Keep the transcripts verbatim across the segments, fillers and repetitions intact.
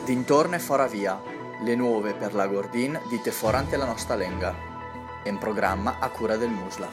Dintorno e fora via, le nuove per la Gordin dite forante la nostra lenga. È un programma a cura del Musla.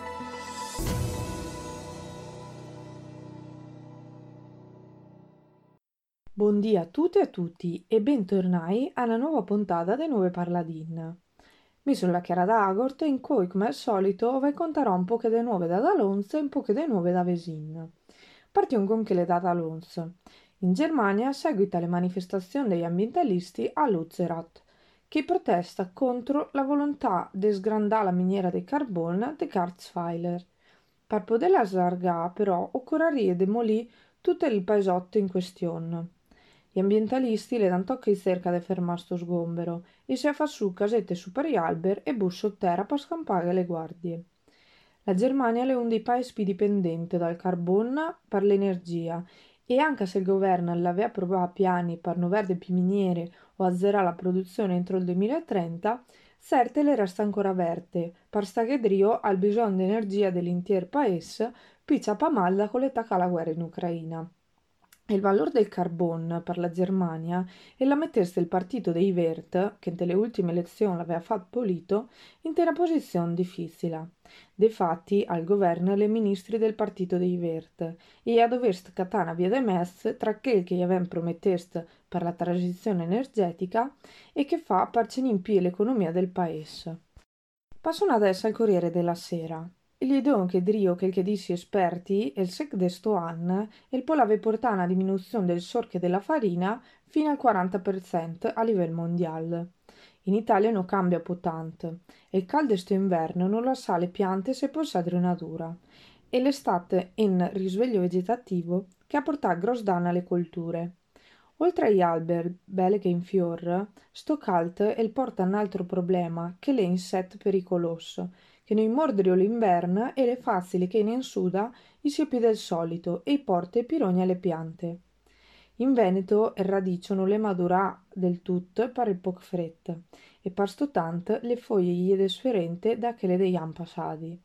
Buondì a tutte e a tutti e bentornati alla nuova puntata dei Nuove Parladin. Mi sono la Chiara d'Agort e in cui, come al solito, vi conterò un po' di nuove da Dalons e un po' di nuove da Vesin. Partiamo con che le da Dalons. In Germania seguita le manifestazioni degli ambientalisti a Lützerath, che protesta contro la volontà di sgrandare la miniera di carbone di Garzweiler. Per poterla slargare, però, occorrerebbe demolire tutto il paesotto in questione. Gli ambientalisti le dan tocchi cerca di fermare sto sgombero e si fa su casette su per gli alberi e bus sotterra per scampare le guardie. La Germania è uno dei paesi più dipendenti dal carbone per l'energia e anche se il governo l'aveva approvato piani per non avere più miniere o azzerare la produzione entro il duemilatrenta, certe le resta ancora aperte, per stagedrio al bisogno di energia dell'intero paese, piccia pa mal da collettare la guerra in Ucraina. Il valore del carbone per la Germania è la mettesse il partito dei Wert, che nelle ultime elezioni l'aveva fatto pulito, in una posizione difficile. Difatti, al governo le ministri del partito dei Wert e a dover scattare una via de mezzo tra quel che gli avevano promettesse per la transizione energetica e che fa per cenimpiare l'economia del paese. Passano adesso al Corriere della Sera. Gli dicono che Drio, che il che dissi esperti, il sec de sto anno, il polave portare una diminuzione del sorche della farina fino al quaranta per cento a livello mondiale. In Italia non cambia po' tanto. Il caldo sto inverno non lascia le piante se possa drenatura. E l'estate in risveglio vegetativo che ha portato grosso danno alle colture. Oltre agli alberi, belli che in fior, sto caldo il porta un altro problema, che è l'insetto pericoloso, che noi mordrio l'inverno e le facili che in suda i sia più del solito e i porta e pirogna alle piante. In Veneto il radicio non le madura del tutto per il poco freddo e per sto tanto le foglie gli è sferente da che le deiam passati.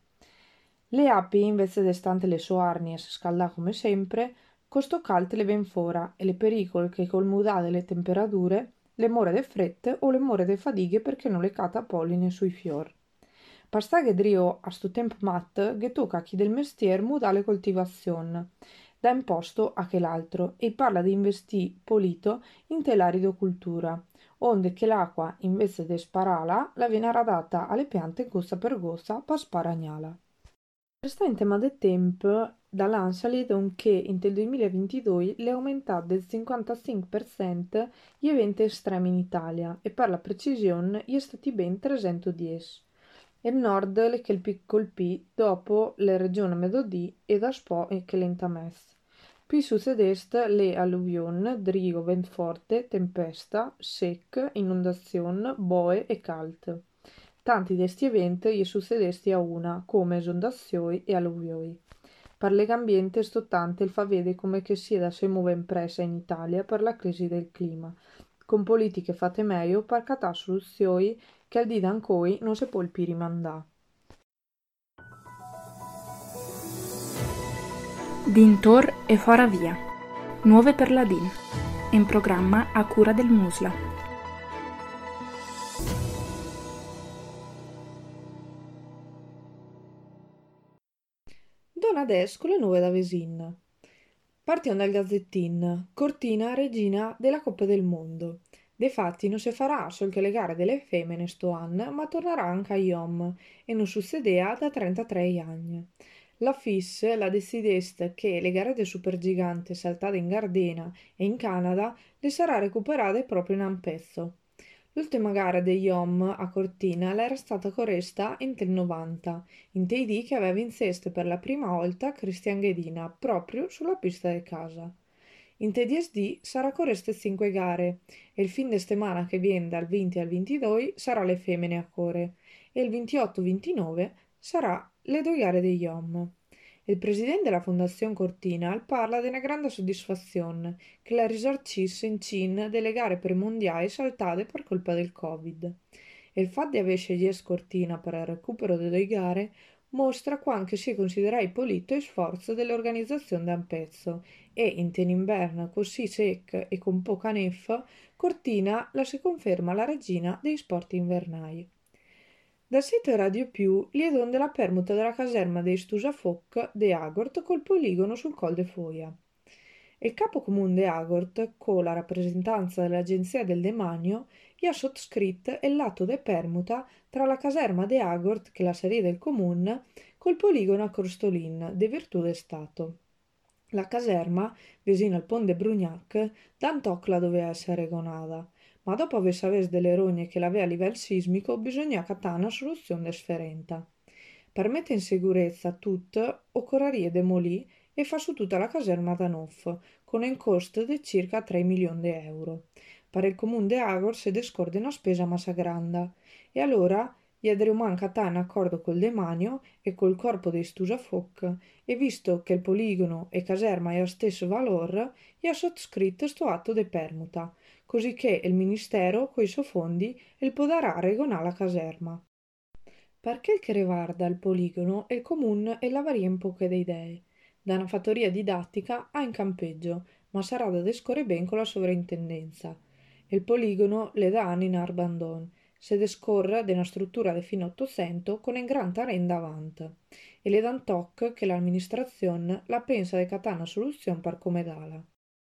Le api invece di stante le sue arnie si scalda come sempre, costo caldo le ven fora e le pericolo che col mudare delle temperature le more de frette o le more de fadighe perché non le cata polline sui fior. Pasta che drio a sto tempo mat, che tocca a chi del mestier muda le coltivazione, da un posto a che l'altro, e parla di investì polito in telarido cultura, onde che l'acqua, invece di sparala, la viene radata alle piante gozza per gozza per sparagnala. Resta in tema del tempo, dall'ANSA le dicono che nel duemilaventidue le è aumentato del cinquantacinque per cento gli eventi estremi in Italia e per la precisione gli è stati ben trecentodieci. Il nord le che il colpì dopo le regioni Medodì e da Spo e che l'entamess. Più su sud-est le alluvioni, drio, vento forte, tempesta, sec, inondazione, boe e calt. Tanti di questi eventi gli succedesti a una, come esondazioni e alluvioni. Per l'ambiente stottante il fa vedere come che sia da se muove impresa in Italia per la crisi del clima, con politiche fatte meglio per catare soluzioni che al di d'ancoi non si può più rimandare. Dintor e fora via. Nuove per la D I N. In programma a cura del Musla. Donna adesso con le nuove da Vesin. Partiamo dal Gazzettin. Cortina regina della Coppa del Mondo. Defatti non si farà solo che le gare delle femmine sto anno, ma tornerà anche agli uomini e non succedeva da trentatré anni. La F I S la decideste che le gare del supergigante saltate in Gardena e in Canada le sarà recuperate proprio in un pezzo. L'ultima gara degli Om a Cortina l'era stata corresta in tel novanta, in T D che aveva in seste per la prima volta Cristian Ghedina proprio sulla pista di casa. In T D S D sarà correste cinque gare e il fin de settimana che viene dal venti al ventidue sarà le femmine a core e il ventotto ventinove sarà le due gare degli Om. Il presidente della Fondazione Cortina parla di una grande soddisfazione che la risarcisse in Cina delle gare premondiali saltate per colpa del Covid. E il fatto di aver scelto Cortina per il recupero delle gare mostra quanto si considera pulito il sforzo dell'organizzazione da un pezzo e in Teninvern così sec e con poca neffa, Cortina la si conferma la regina dei sport invernali. Dal sito Radio Più li è donde la permuta della caserma dei Stusafoc de Agort col poligono sul Col de Foia. Il capo comune de Agort, con la rappresentanza dell'Agenzia del Demanio, gli ha sottoscritto il lato de permuta tra la caserma de Agort, che è la serie del comune, col poligono a Crostolin, de Virtù de Stato. La caserma, vicino al Pont de Brugnac, d'Antoc la doveva essere regonata, ma dopo aver saputo delle rogne che l'aveva a livello sismico, bisogna cattare una soluzione differente. Per mettere in sicurezza tutto, occorrerebbe demolì e fa su tutta la caserma da nuovo, con un costo di circa tre milioni di euro. Per il comune di Agor si descorde una spesa massa grande, e allora gli adriuman cattare in accordo col demanio e col corpo dei Stusafoc, e visto che il poligono e caserma è lo stesso valore, gli ha sottoscritto sto atto di permuta, così che il ministero, coi suoi fondi, il potrà regonare la caserma. Per quel che riguarda il poligono, il comune lavaria in poche de idee. Da una fattoria didattica a in campeggio, ma sarà da descorre ben con la sovrintendenza. Il poligono le da anni in arbandon, se descorre da una struttura di fine ottocento con un gran terreno davanti, e le dan toc che l'amministrazione la pensa di cattare una soluzione per come dala.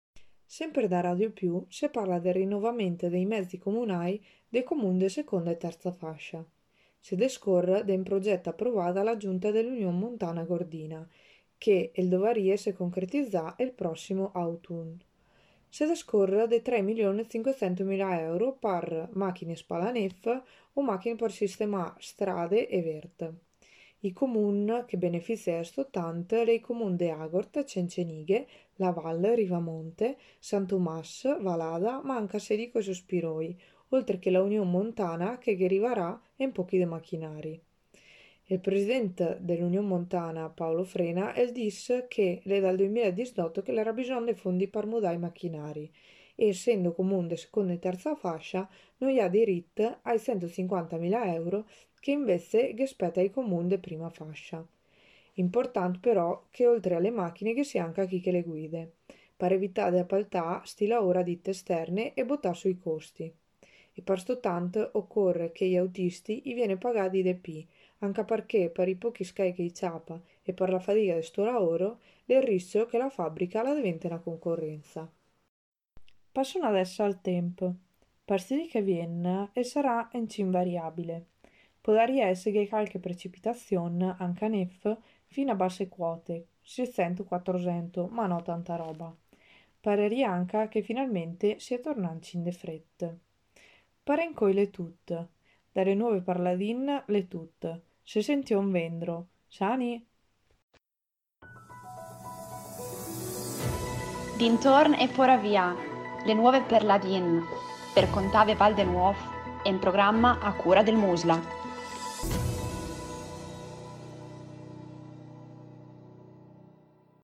Sempre da Radio Più si parla del rinnovamento dei mezzi comunali dei comuni di seconda e terza fascia. Si descorre da un progetto approvato dalla Giunta dell'Unione Montana Gordina, che il dovarie si concretizzà il prossimo autunno. Si descorre dei tre milioni cinquecentomila euro per macchine spalanef o macchine per sistemare strade e verte. I comuni che beneficiano sto tanto sono i comuni di Agort, Cencenighe, La Valle, Rivamonte, San Tomás, Valada, ma anche Sedico e Sospiroi, oltre che la Unione Montana che arriverà in pochi dei macchinari. Il presidente dell'Unione Montana, Paolo Frena, disse che è dal duemiladiciotto che era bisogno di fondi per mudare i macchinari e, essendo comune di seconda e terza fascia, non ha diritto ai centocinquantamila euro che invece spetta ai comuni di prima fascia. Importante però che oltre alle macchine che sia anche chi che le guide, per evitare di appaltare sti lavori a ditte esterne e buttare sui costi. E per sto tanto occorre che gli autisti gli viene pagati di più, anche perché per i pochi scai che ciapa e per la fatica di sto lavoro, è il rischio che la fabbrica la diventi una concorrenza. Passano adesso al tempo. Per studi che viene e sarà in invariabile. Potrebbe essere che qualche precipitazione, anche a nef, fino a basse quote, seicento quattrocento, ma non tanta roba. Parerebbe anche che finalmente sia tornanci in de frette. Pare in coi le tutte. Dalle nuove parladin le tutte. Se senti un vendro. Sani? Dintorn e fora via, le nuove perladin, per Contave Val de Nuovo, in programma a cura del Musla.